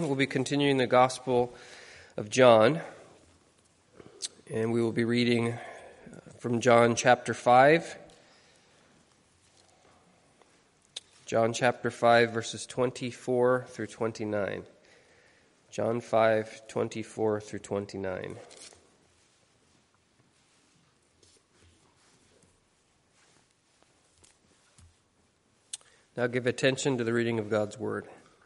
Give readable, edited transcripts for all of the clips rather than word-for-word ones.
we'll be continuing the Gospel of John, and we will be reading from John chapter 5. John chapter 5, verses 24 through 29. John 5, 24 through 29. Now give attention to the reading of God's Word.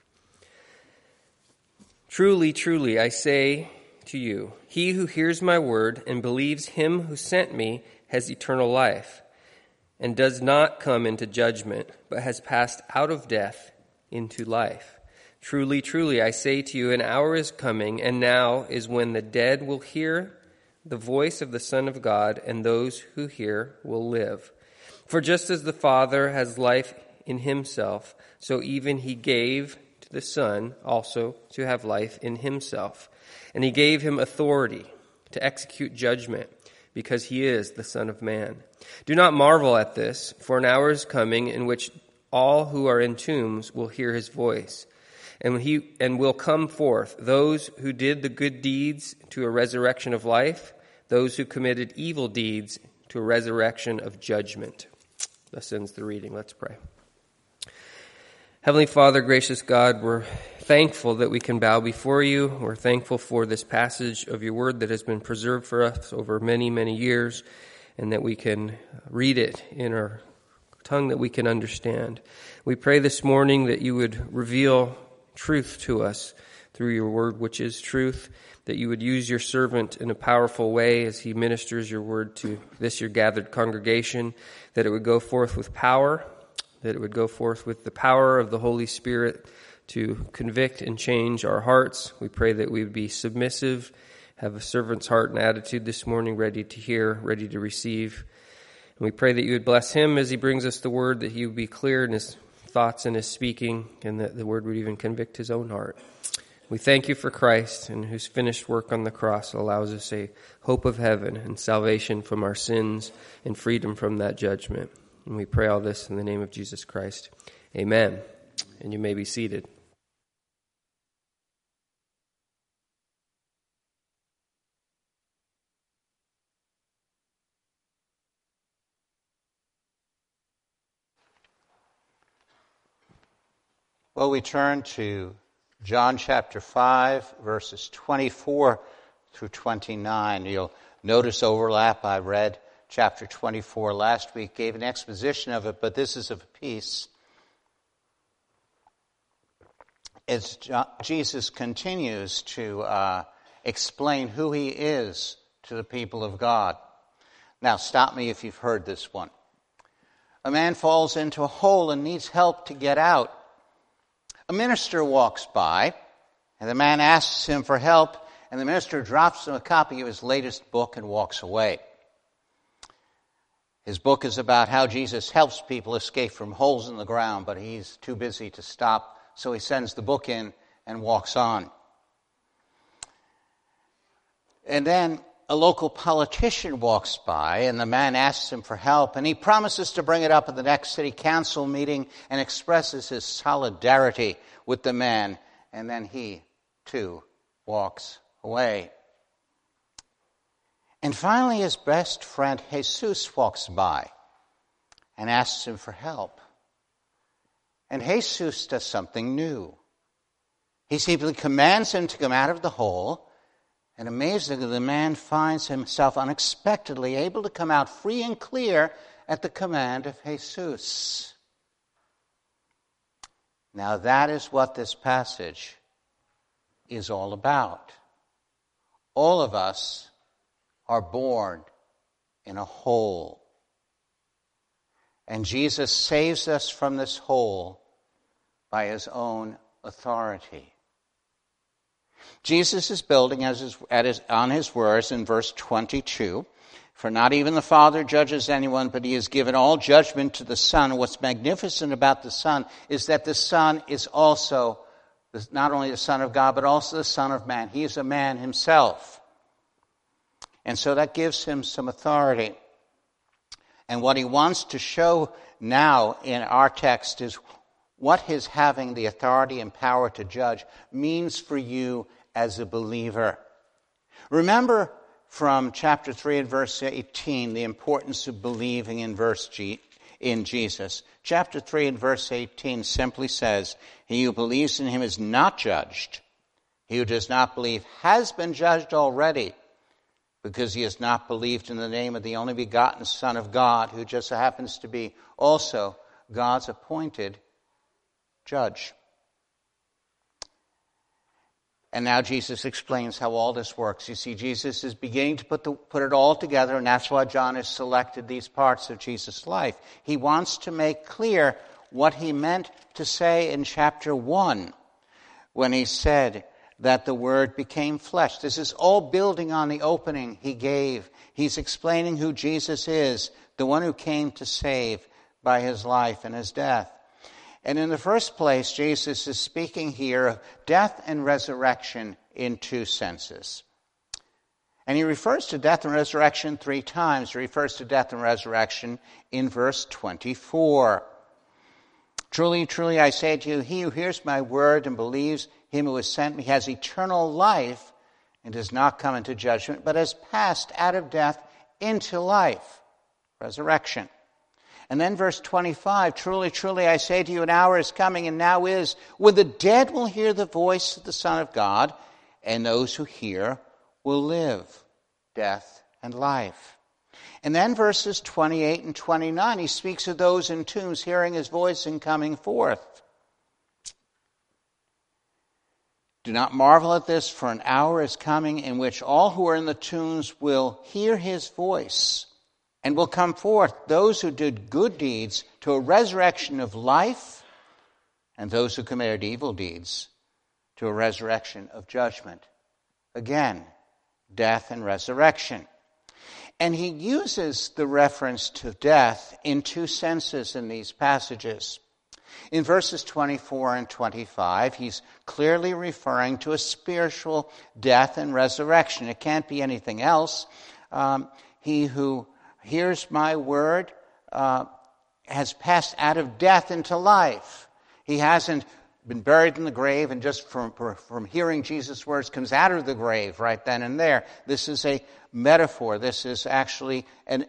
Truly, truly, I say to you, he who hears my word and believes him who sent me has eternal life, and does not come into judgment, but has passed out of death into life. Truly, truly, I say to you, an hour is coming, and now is when the dead will hear the voice of the Son of God, and those who hear will live. For just as the Father has life in himself, so even he gave to the Son also to have life in himself. And he gave him authority to execute judgment, because he is the Son of Man. Do not marvel at this, for an hour is coming in which all who are in tombs will hear his voice, and will come forth, those who did the good deeds to a resurrection of life, those who committed evil deeds to a resurrection of judgment. Thus ends the reading. Let's pray. Heavenly Father, gracious God, we're thankful that we can bow before you. We're thankful for this passage of your word that has been preserved for us over many, many years, and that we can read it in our tongue that we can understand. We pray this morning that you would reveal truth to us through your word, which is truth, that you would use your servant in a powerful way as he ministers your word to this your gathered congregation, that it would go forth with power, that it would go forth with the power of the Holy Spirit to convict and change our hearts. We pray that we would be submissive, have a servant's heart and attitude this morning, ready to hear, ready to receive. And we pray that you would bless him as he brings us the word, that he would be clear in his thoughts and his speaking, and that the word would even convict his own heart. We thank you for Christ, and whose finished work on the cross allows us a hope of heaven and salvation from our sins and freedom from that judgment. And we pray all this in the name of Jesus Christ. Amen. And you may be seated. Well, we turn to John chapter 5, verses 24 through 29. You'll notice overlap. I read chapter 24 last week, gave an exposition of it, but this is of a piece. As Jesus continues to explain who he is to the people of God. Now, stop me if you've heard this one. A man falls into a hole and needs help to get out. A minister walks by, and the man asks him for help, and the minister drops him a copy of his latest book and walks away. His book is about how Jesus helps people escape from holes in the ground, but he's too busy to stop, so he sends the book in and walks on. And then a local politician walks by, and the man asks him for help, and he promises to bring it up at the next city council meeting and expresses his solidarity with the man, and then he, too, walks away. And finally, his best friend Jesus walks by and asks him for help. And Jesus does something new. He simply commands him to come out of the hole, and amazingly, the man finds himself unexpectedly able to come out free and clear at the command of Jesus. Now that is what this passage is all about. All of us are born in a hole. And Jesus saves us from this hole by his own authority. Jesus is building on his words in verse 22. For not even the Father judges anyone, but he has given all judgment to the Son. What's magnificent about the Son is that the Son is also not only the Son of God, but also the Son of Man. He is a man himself. And so that gives him some authority. And what he wants to show now in our text is what his having the authority and power to judge means for you as a believer. Remember from chapter 3 and verse 18 the importance of believing in Jesus. Chapter 3 and verse 18 simply says, "He who believes in him is not judged. He who does not believe has been judged already, because he has not believed in the name of the only begotten Son of God, who just happens to be also God's appointed judge." And now Jesus explains how all this works. You see, Jesus is beginning to put it all together, and that's why John has selected these parts of Jesus' life. He wants to make clear what he meant to say in chapter 1 when he said that the Word became flesh. This is all building on the opening he gave. He's explaining who Jesus is, the one who came to save by his life and his death. And in the first place, Jesus is speaking here of death and resurrection in two senses. And he refers to death and resurrection 3 times. He refers to death and resurrection in verse 24. "Truly, truly, I say to you, he who hears my word and believes him who has sent me has eternal life and does not come into judgment, but has passed out of death into life," resurrection. And then verse 25, "Truly, truly, I say to you, an hour is coming and now is, when the dead will hear the voice of the Son of God, and those who hear will live." Death and life. And then verses 28 and 29, he speaks of those in tombs hearing his voice and coming forth. "Do not marvel at this, for an hour is coming in which all who are in the tombs will hear his voice and will come forth, those who did good deeds to a resurrection of life, and those who committed evil deeds to a resurrection of judgment." Again, death and resurrection. And he uses the reference to death in two senses in these passages. In verses 24 and 25, he's clearly referring to a spiritual death and resurrection. It can't be anything else. He who hears my word has passed out of death into life. He hasn't been buried in the grave and just from hearing Jesus' words comes out of the grave right then and there. This is a metaphor. This is actually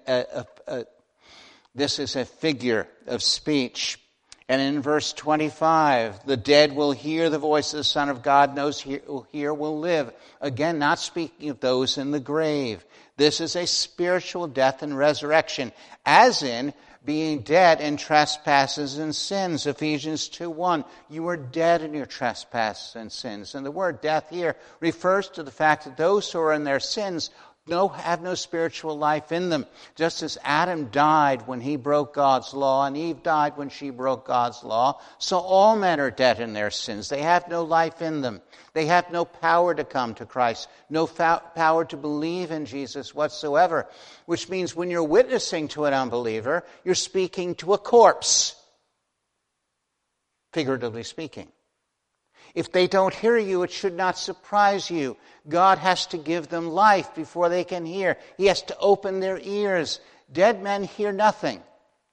this is a figure of speech. And in verse 25, "The dead will hear the voice of the Son of God, those who hear will live." Again, not speaking of those in the grave. This is a spiritual death and resurrection, as in being dead in trespasses and sins. Ephesians 2:1, "You were dead in your trespasses and sins." And the word death here refers to the fact that those who are in their sins have no spiritual life in them. Just as Adam died when he broke God's law and Eve died when she broke God's law, so all men are dead in their sins. They have no life in them. They have no power to come to Christ, no power to believe in Jesus whatsoever, which means when you're witnessing to an unbeliever, you're speaking to a corpse, figuratively speaking. If they don't hear you, it should not surprise you. God has to give them life before they can hear. He has to open their ears. Dead men hear nothing.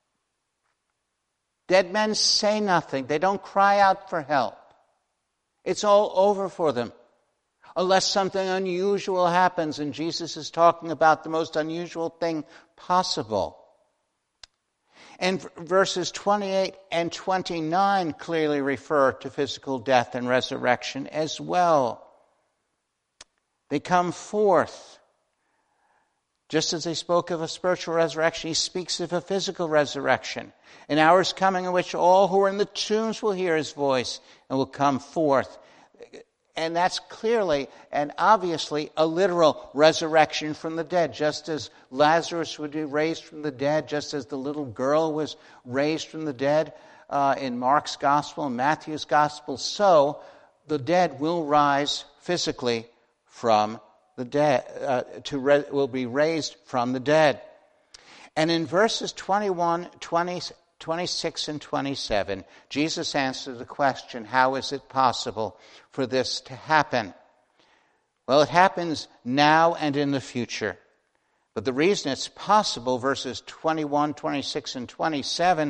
Dead men say nothing. They don't cry out for help. It's all over for them. Unless something unusual happens, and Jesus is talking about the most unusual thing possible. And verses 28 and 29 clearly refer to physical death and resurrection as well. They come forth. Just as they spoke of a spiritual resurrection, he speaks of a physical resurrection. An hour is coming in which all who are in the tombs will hear his voice and will come forth. And that's clearly and obviously a literal resurrection from the dead. Just as Lazarus would be raised from the dead, just as the little girl was raised from the dead in Mark's gospel and Matthew's gospel, so the dead will rise physically from the dead, will be raised from the dead. And in verses 21, 20, 26 and 27, Jesus answered the question, how is it possible for this to happen? Well, it happens now and in the future. But the reason it's possible, verses 21, 26, and 27,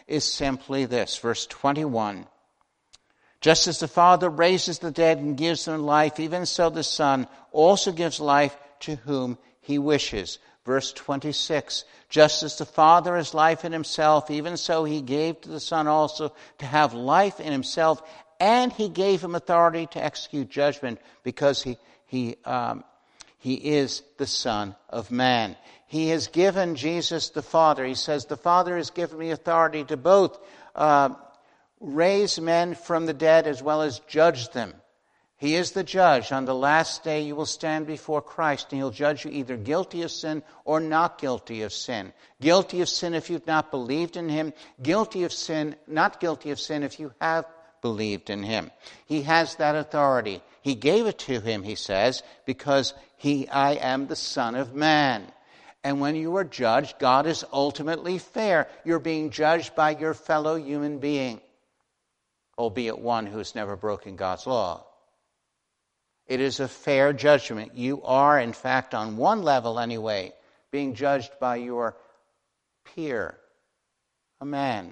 is simply this, verse 21. Just as the Father raises the dead and gives them life, even so the Son also gives life to whom he wishes. Verse 26. Just as the Father has life in himself, even so he gave to the Son also to have life in himself, and he gave him authority to execute judgment because he is the Son of Man. He has given Jesus the Father. He says, the Father has given me authority to both raise men from the dead as well as judge them. He is the judge. On the last day you will stand before Christ, and he'll judge you either guilty of sin or not guilty of sin. Guilty of sin if you've not believed in him. Guilty of sin, not guilty of sin if you have believed in him. He has that authority. He gave it to him, he says, because I am the Son of Man. And when you are judged, God is ultimately fair. You're being judged by your fellow human being, albeit one who has never broken God's law. It is a fair judgment. You are, in fact, on one level anyway, being judged by your peer, a man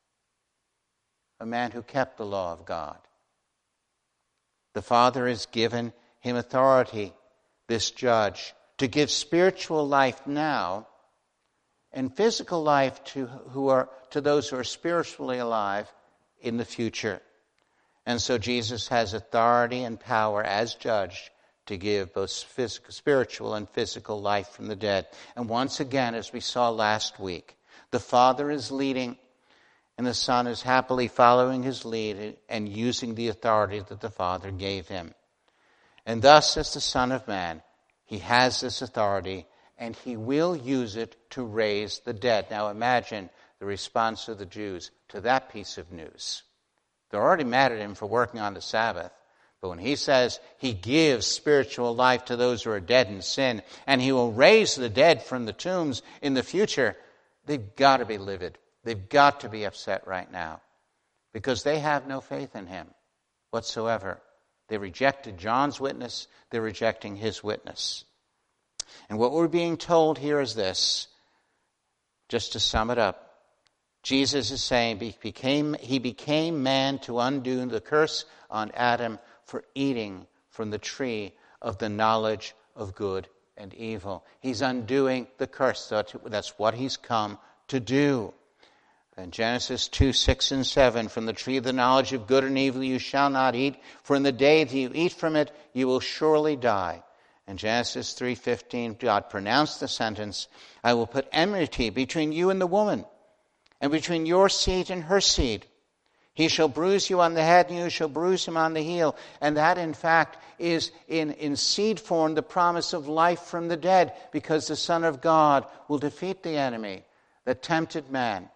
who kept the law of God. The Father has given him authority, this judge, to give spiritual life now and physical life to those who are spiritually alive in the future. And so Jesus has authority and power as judge to give both spiritual and physical life from the dead. And once again, as we saw last week, the Father is leading and the Son is happily following his lead and using the authority that the Father gave him. And thus, as the Son of Man, he has this authority and he will use it to raise the dead. Now imagine the response of the Jews to that piece of news. They're already mad at him for working on the Sabbath. But when he says he gives spiritual life to those who are dead in sin, and he will raise the dead from the tombs in the future, they've got to be livid. They've got to be upset right now because they have no faith in him whatsoever. They rejected John's witness. They're rejecting his witness. And what we're being told here is this, just to sum it up. Jesus is saying he became man to undo the curse on Adam for eating from the tree of the knowledge of good and evil. He's undoing the curse. That's what he's come to do. In Genesis 2, 6 and 7, from the tree of the knowledge of good and evil you shall not eat, for in the day that you eat from it you will surely die. In Genesis 3:15, God pronounced the sentence, I will put enmity between you and the woman, and between your seed and her seed. He shall bruise you on the head, and you shall bruise him on the heel. And that, in fact, is in seed form the promise of life from the dead, because the Son of God will defeat the enemy that tempted man.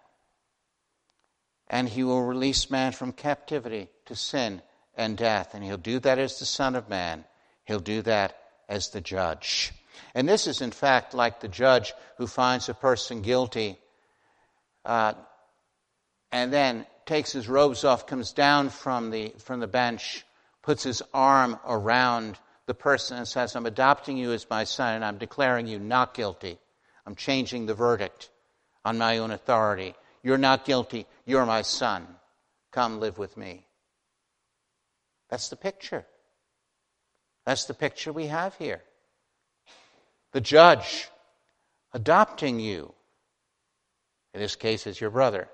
And he will release man from captivity to sin and death. And he'll do that as the Son of Man. He'll do that as the judge. And this is, in fact, like the judge who finds a person guilty and then takes his robes off, comes down from the bench, puts his arm around the person and says, I'm adopting you as my son and I'm declaring you not guilty. I'm changing the verdict on my own authority. You're not guilty. You're my son. Come live with me. That's the picture. That's the picture we have here. The judge adopting you. In this case, as your brother,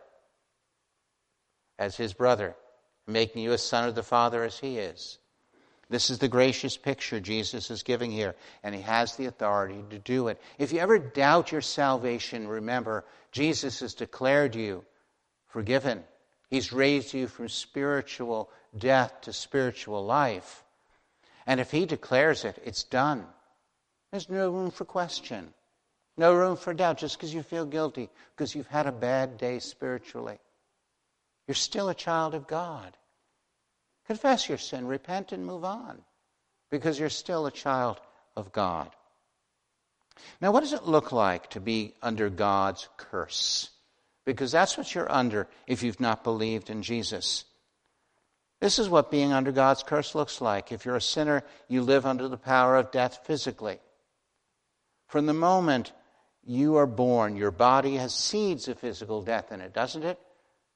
as his brother, making you a son of the Father as he is. This is the gracious picture Jesus is giving here, and he has the authority to do it. If you ever doubt your salvation, remember, Jesus has declared you forgiven. He's raised you from spiritual death to spiritual life. And if he declares it, it's done. There's no room for question. No room for doubt just because you feel guilty, because you've had a bad day spiritually. You're still a child of God. Confess your sin, repent, and move on, because you're still a child of God. Now, what does it look like to be under God's curse? Because that's what you're under if you've not believed in Jesus. This is what being under God's curse looks like. If you're a sinner, you live under the power of death physically. From the moment you are born, your body has seeds of physical death in it, doesn't it?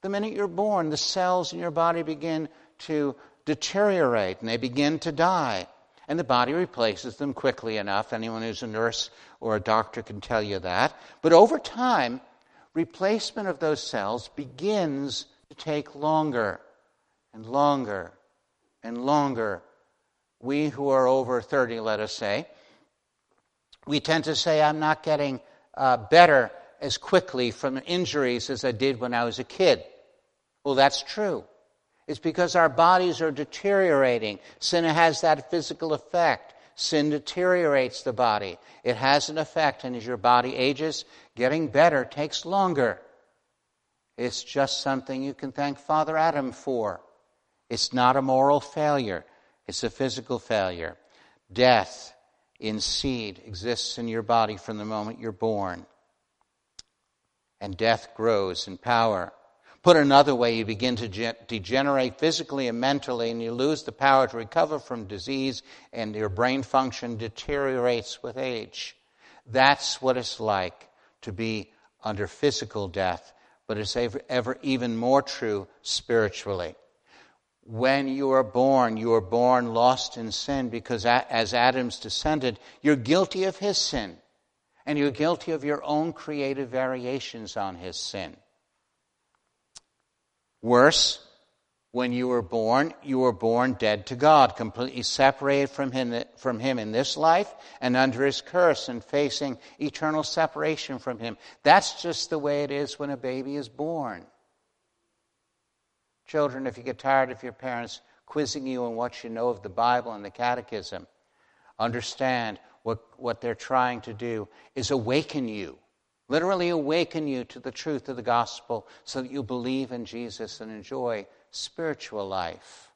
The minute you're born, the cells in your body begin to deteriorate and they begin to die. And the body replaces them quickly enough. Anyone who's a nurse or a doctor can tell you that. But over time, replacement of those cells begins to take longer and longer and longer. We who are over 30, let us say, we tend to say, I'm not getting better as quickly from injuries as I did when I was a kid. Well, that's true. It's because our bodies are deteriorating. Sin has that physical effect. Sin deteriorates the body. It has an effect, and as your body ages, getting better takes longer. It's just something you can thank Father Adam for. It's not a moral failure. It's a physical failure. Death in seed exists in your body from the moment you're born. And death grows in power. Put another way, you begin to degenerate physically and mentally, and you lose the power to recover from disease, and your brain function deteriorates with age. That's what it's like to be under physical death, but it's ever even more true spiritually. When you are born lost in sin, because as Adam's descendant, you're guilty of his sin, and you're guilty of your own creative variations on his sin. Worse, when you were born dead to God, completely separated from him in this life and under his curse and facing eternal separation from him. That's just the way it is when a baby is born. Children, if you get tired of your parents quizzing you on what you know of the Bible and the Catechism, understand what they're trying to do is awaken you. Literally awaken you to the truth of the gospel so that you believe in Jesus and enjoy spiritual life.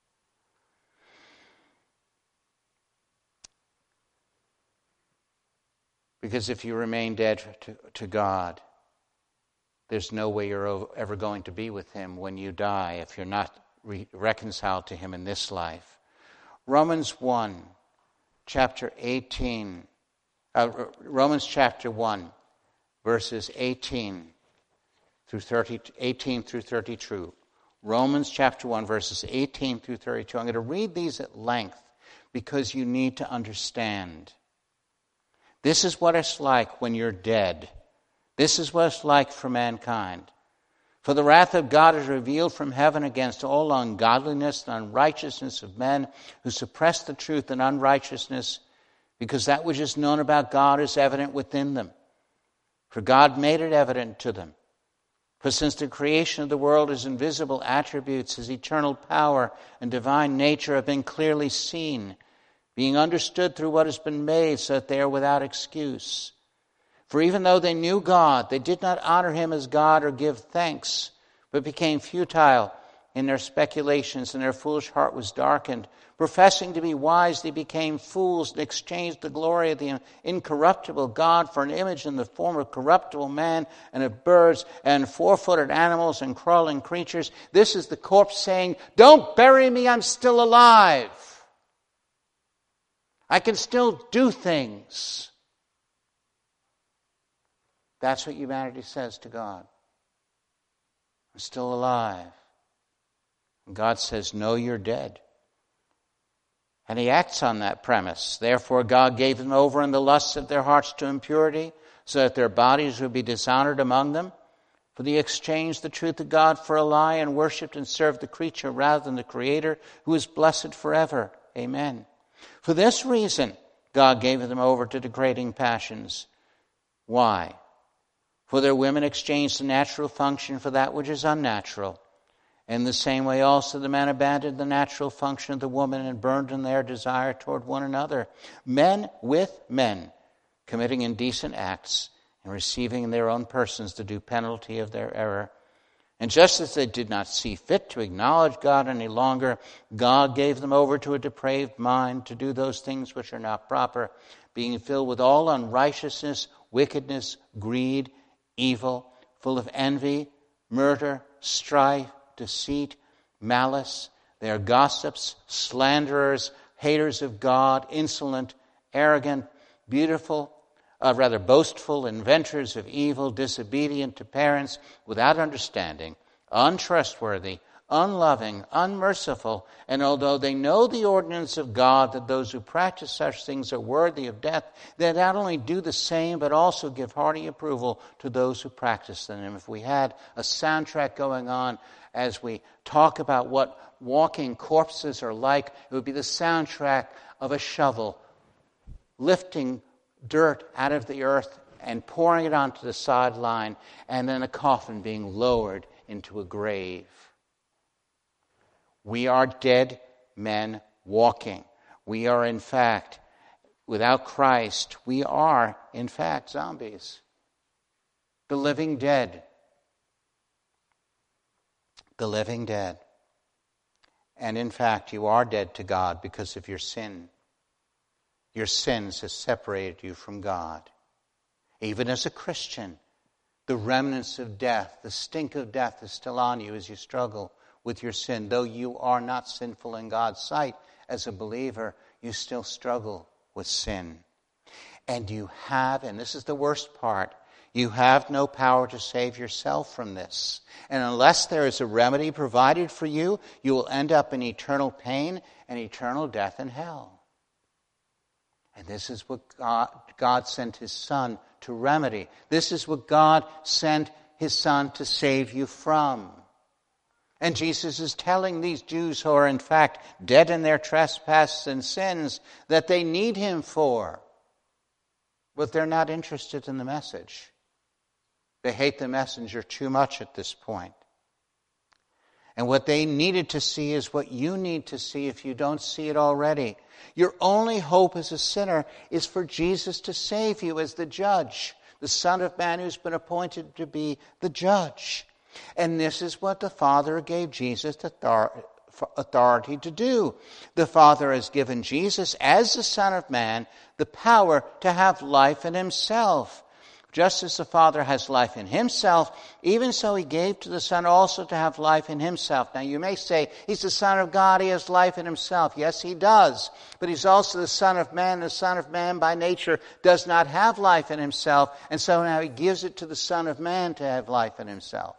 Because if you remain dead to God, there's no way you're ever going to be with him when you die if you're not reconciled to him in this life. Romans chapter 1, verses 18 through 32. Romans chapter 1, verses 18 through 32. I'm going to read these at length because you need to understand. This is what it's like when you're dead. This is what it's like for mankind. For the wrath of God is revealed from heaven against all ungodliness and unrighteousness of men who suppress the truth in unrighteousness, because that which is known about God is evident within them. For God made it evident to them. For since the creation of the world, his invisible attributes, his eternal power and divine nature have been clearly seen, being understood through what has been made, so that they are without excuse. For even though they knew God, they did not honor him as God or give thanks, but became futile in their speculations, and their foolish heart was darkened. Professing to be wise, they became fools and exchanged the glory of the incorruptible God for an image in the form of corruptible man and of birds and four-footed animals and crawling creatures. This is the corpse saying, "Don't bury me, I'm still alive. I can still do things." That's what humanity says to God. I'm still alive. And God says, no, you're dead. And he acts on that premise. Therefore, God gave them over in the lusts of their hearts to impurity, so that their bodies would be dishonored among them. For they exchanged the truth of God for a lie and worshipped and served the creature rather than the Creator, who is blessed forever. Amen. For this reason, God gave them over to degrading passions. Why? For their women exchanged the natural function for that which is unnatural. In the same way also the men abandoned the natural function of the woman and burned in their desire toward one another. Men with men, committing indecent acts and receiving in their own persons the due penalty of their error. And just as they did not see fit to acknowledge God any longer, God gave them over to a depraved mind to do those things which are not proper, being filled with all unrighteousness, wickedness, greed, evil, full of envy, murder, strife, deceit, malice. They are gossips, slanderers, haters of God, insolent, arrogant, boastful, inventors of evil, disobedient to parents, without understanding, untrustworthy, unloving, unmerciful, and although they know the ordinance of God that those who practice such things are worthy of death, they not only do the same, but also give hearty approval to those who practice them. And if we had a soundtrack going on as we talk about what walking corpses are like, it would be the soundtrack of a shovel lifting dirt out of the earth and pouring it onto the sideline, and then a coffin being lowered into a grave. We are dead men walking. We are, in fact, without Christ, we are, in fact, zombies. The living dead. The living dead. And in fact, you are dead to God because of your sin. Your sins have separated you from God. Even as a Christian, the remnants of death, the stink of death is still on you as you struggle with your sin. Though you are not sinful in God's sight as a believer, you still struggle with sin. And you have, and this is the worst part, you have no power to save yourself from this. And unless there is a remedy provided for you, you will end up in eternal pain and eternal death in hell. And this is what God sent His Son to remedy. This is what God sent His Son to save you from. And Jesus is telling these Jews who are in fact dead in their trespasses and sins that they need Him for. But they're not interested in the message. They hate the messenger too much at this point. And what they needed to see is what you need to see if you don't see it already. Your only hope as a sinner is for Jesus to save you as the judge, the Son of Man who's been appointed to be the judge. And this is what the Father gave Jesus authority to do. The Father has given Jesus, as the Son of Man, the power to have life in Himself. Just as the Father has life in Himself, even so He gave to the Son also to have life in Himself. Now you may say, He's the Son of God, He has life in Himself. Yes, He does. But He's also the Son of Man. The Son of Man by nature does not have life in Himself. And so now He gives it to the Son of Man to have life in Himself.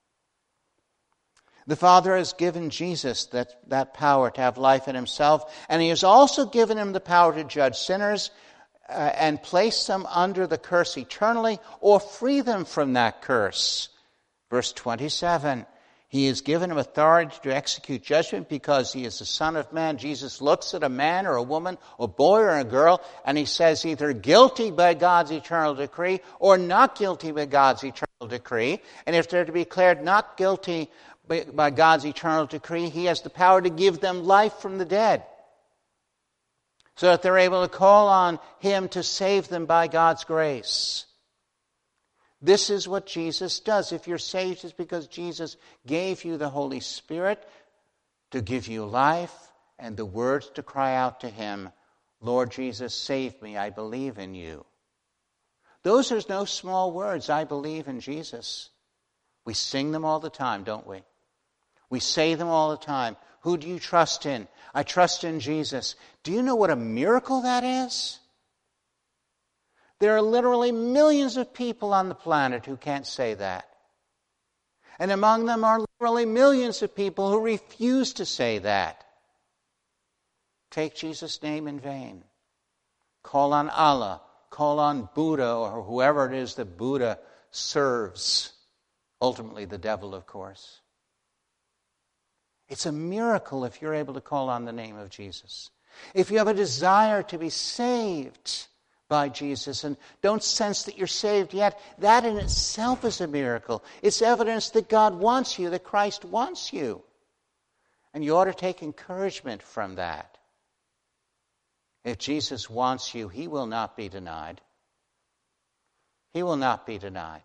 The Father has given Jesus that power to have life in Himself. And He has also given Him the power to judge sinners and place them under the curse eternally or free them from that curse. Verse 27, He has given Him authority to execute judgment because He is the Son of Man. Jesus looks at a man or a woman, a boy or a girl, and He says either guilty by God's eternal decree or not guilty by God's eternal decree. And if they're to be declared not guilty by God's eternal decree, He has the power to give them life from the dead, so that they're able to call on Him to save them by God's grace. This is what Jesus does. If you're saved, it's because Jesus gave you the Holy Spirit to give you life and the words to cry out to Him, Lord Jesus, save me, I believe in you. Those are no small words, I believe in Jesus. We sing them all the time, don't we? We say them all the time. Who do you trust in? I trust in Jesus. Do you know what a miracle that is? There are literally millions of people on the planet who can't say that. And among them are literally millions of people who refuse to say that. Take Jesus' name in vain. Call on Allah. Call on Buddha or whoever it is that Buddha serves. Ultimately the devil, of course. It's a miracle if you're able to call on the name of Jesus. If you have a desire to be saved by Jesus and don't sense that you're saved yet, that in itself is a miracle. It's evidence that God wants you, that Christ wants you. And you ought to take encouragement from that. If Jesus wants you, He will not be denied. He will not be denied.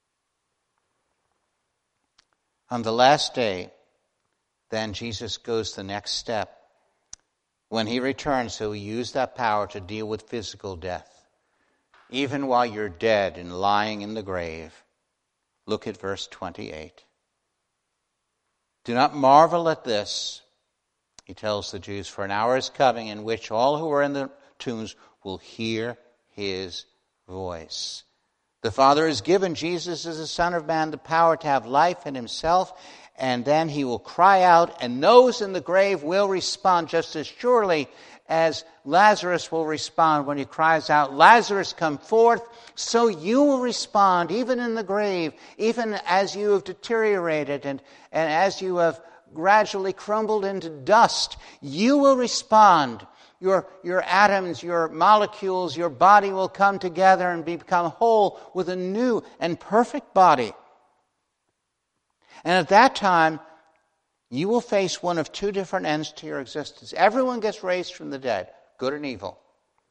On the last day, then Jesus goes the next step. When He returns, He'll use that power to deal with physical death. Even while you're dead and lying in the grave. Look at verse 28. Do not marvel at this, He tells the Jews, for an hour is coming in which all who are in the tombs will hear His voice. The Father has given Jesus as the Son of Man the power to have life in himself, and then he will cry out, and those in the grave will respond just as surely as Lazarus will respond when he cries out, "Lazarus, come forth." So you will respond, even in the grave, even as you have deteriorated and as you have gradually crumbled into dust. You will respond. Your atoms, your molecules, your body will come together and become whole with a new and perfect body. And at that time, you will face one of two different ends to your existence. Everyone gets raised from the dead, good and evil.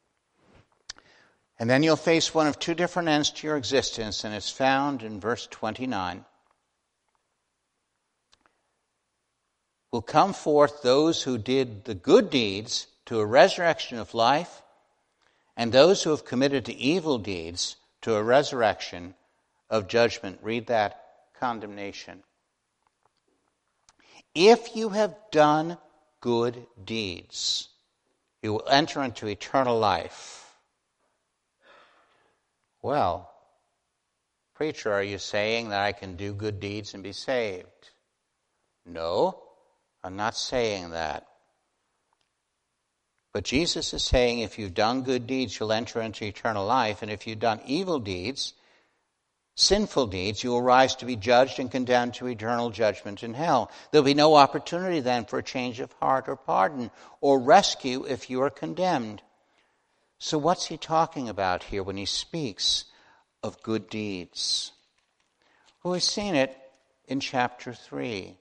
And then you'll face one of two different ends to your existence, and it's found in verse 29. Will come forth those who did the good deeds to a resurrection of life, and those who have committed the evil deeds to a resurrection of judgment. Read that, condemnation. If you have done good deeds, you will enter into eternal life. Well, preacher, are you saying that I can do good deeds and be saved? No, I'm not saying that. But Jesus is saying if you've done good deeds, you'll enter into eternal life, and if you've done evil deeds, sinful deeds, you will rise to be judged and condemned to eternal judgment in hell. There'll be no opportunity then for a change of heart or pardon or rescue if you are condemned. So what's he talking about here when he speaks of good deeds? Well, we've seen it in chapter 3.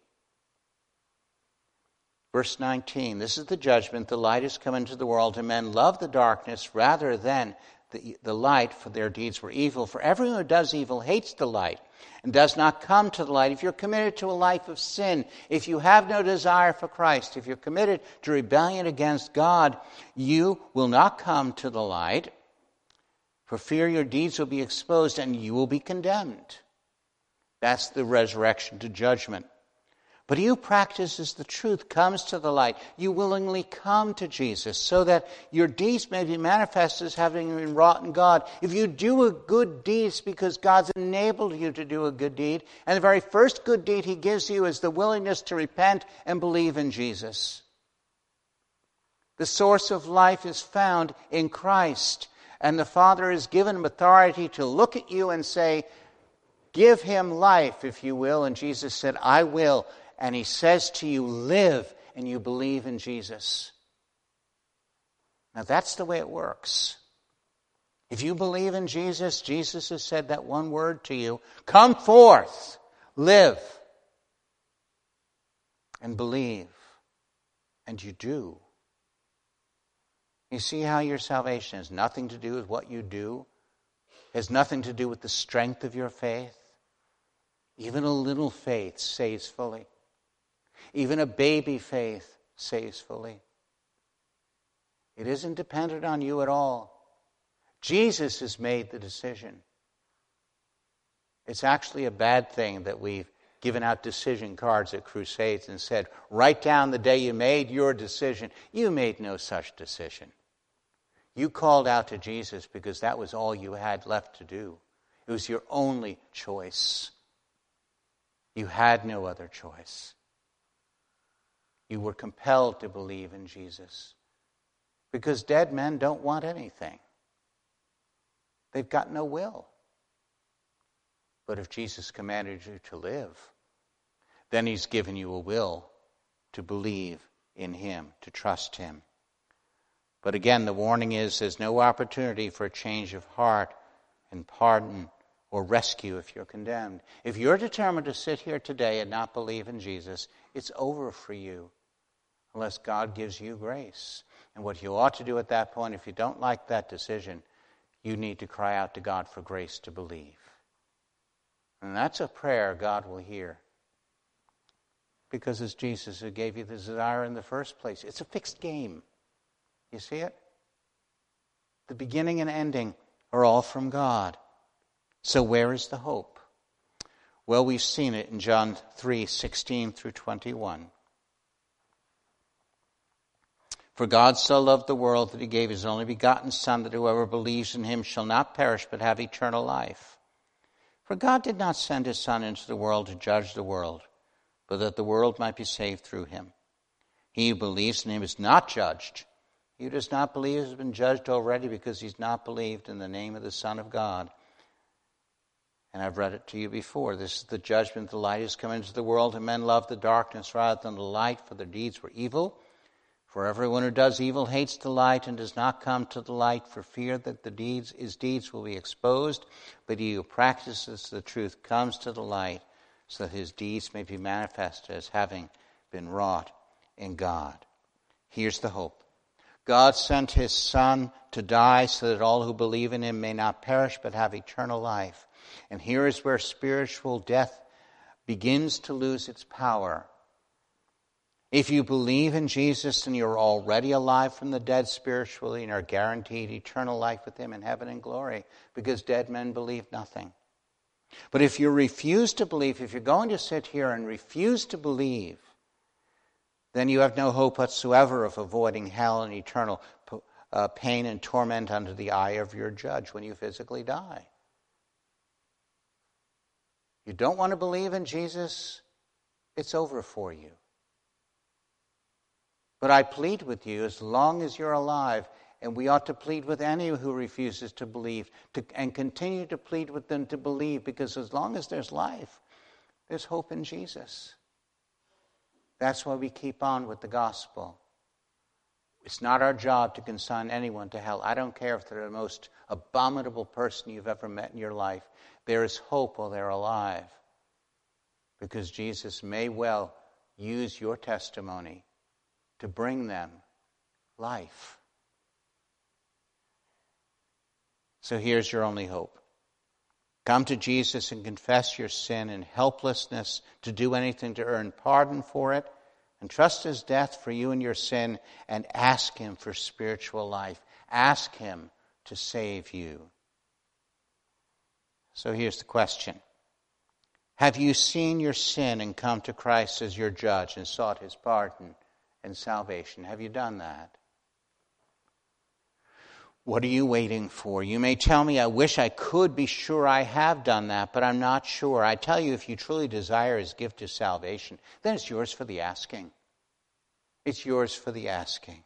Verse 19, this is the judgment. The light has come into the world, and men love the darkness rather than the light, for their deeds were evil. For everyone who does evil hates the light and does not come to the light. If you're committed to a life of sin, if you have no desire for Christ, if you're committed to rebellion against God, you will not come to the light, for fear your deeds will be exposed and you will be condemned. That's the resurrection to judgment. But he who practices the truth comes to the light. You willingly come to Jesus so that your deeds may be manifest as having been wrought in God. If you do a good deed, it's because God's enabled you to do a good deed. And the very first good deed he gives you is the willingness to repent and believe in Jesus. The source of life is found in Christ. And the Father has given him authority to look at you and say, give him life, if you will. And Jesus said, I will. And he says to you, live, and you believe in Jesus. Now that's the way it works. If you believe in Jesus, Jesus has said that one word to you, come forth, live, and believe. And you do. You see how your salvation has nothing to do with what you do? It has nothing to do with the strength of your faith? Even a little faith saves fully. Even a baby faith saves fully. It isn't dependent on you at all. Jesus has made the decision. It's actually a bad thing that we've given out decision cards at crusades and said, write down the day you made your decision. You made no such decision. You called out to Jesus because that was all you had left to do. It was your only choice. You had no other choice. You were compelled to believe in Jesus. Because dead men don't want anything. They've got no will. But if Jesus commanded you to live, then he's given you a will to believe in him, to trust him. But again, the warning is there's no opportunity for a change of heart and pardon or rescue if you're condemned. If you're determined to sit here today and not believe in Jesus, it's over for you unless God gives you grace. And what you ought to do at that point, if you don't like that decision, you need to cry out to God for grace to believe. And that's a prayer God will hear. Because it's Jesus who gave you the desire in the first place. It's a fixed game. You see it? The beginning and ending are all from God. So where is the hope? Well, we've seen it in John 3:16 through 21. For God so loved the world that he gave his only begotten Son, that whoever believes in him shall not perish but have eternal life. For God did not send his Son into the world to judge the world, but that the world might be saved through him. He who believes in him is not judged. He who does not believe has been judged already because he's not believed in the name of the Son of God. And I've read it to you before. This is the judgment. The light has come into the world, and men love the darkness rather than the light, for their deeds were evil. For everyone who does evil hates the light and does not come to the light for fear that his deeds will be exposed. But he who practices the truth comes to the light so that his deeds may be manifested as having been wrought in God. Here's the hope. God sent his Son to die so that all who believe in him may not perish but have eternal life. And here is where spiritual death begins to lose its power. If you believe in Jesus, then you're already alive from the dead spiritually and are guaranteed eternal life with him in heaven and glory, because dead men believe nothing. But if you refuse to believe, if you're going to sit here and refuse to believe, then you have no hope whatsoever of avoiding hell and eternal pain and torment under the eye of your judge when you physically die. You don't want to believe in Jesus, it's over for you. But I plead with you, as long as you're alive, and we ought to plead with anyone who refuses to believe, and continue to plead with them to believe, because as long as there's life, there's hope in Jesus. That's why we keep on with the gospel. It's not our job to consign anyone to hell. I don't care if they're the most abominable person you've ever met in your life. There is hope while they're alive, because Jesus may well use your testimony to bring them life. So here's your only hope. Come to Jesus and confess your sin and helplessness to do anything to earn pardon for it, and trust his death for you and your sin, and ask him for spiritual life. Ask him to save you. So here's the question. Have you seen your sin and come to Christ as your judge and sought his pardon and salvation? Have you done that? What are you waiting for? You may tell me, I wish I could be sure I have done that, but I'm not sure. I tell you, if you truly desire his gift of salvation, then it's yours for the asking. It's yours for the asking.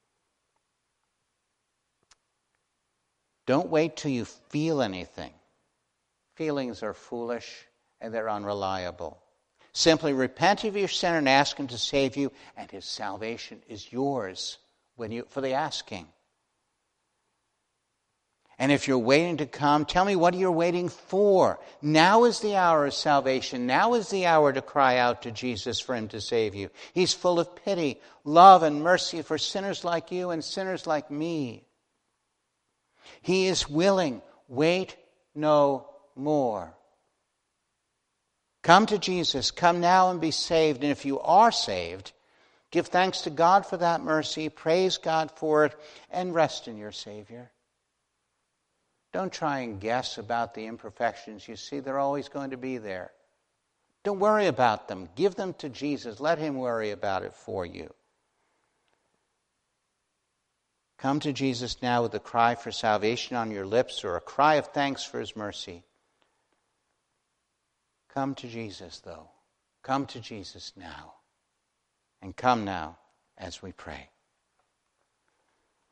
Don't wait till you feel anything. Feelings are foolish and they're unreliable. Simply repent of your sin and ask him to save you, and his salvation is yours for the asking. And if you're waiting to come, tell me what you're waiting for. Now is the hour of salvation. Now is the hour to cry out to Jesus for him to save you. He's full of pity, love, and mercy for sinners like you and sinners like me. He is willing. Wait no more. Come to Jesus. Come now and be saved. And if you are saved, give thanks to God for that mercy, praise God for it, and rest in your Savior. Don't try and guess about the imperfections you see. They're always going to be there. Don't worry about them. Give them to Jesus. Let him worry about it for you. Come to Jesus now with a cry for salvation on your lips, or a cry of thanks for his mercy. Come to Jesus, though. Come to Jesus now. And come now as we pray.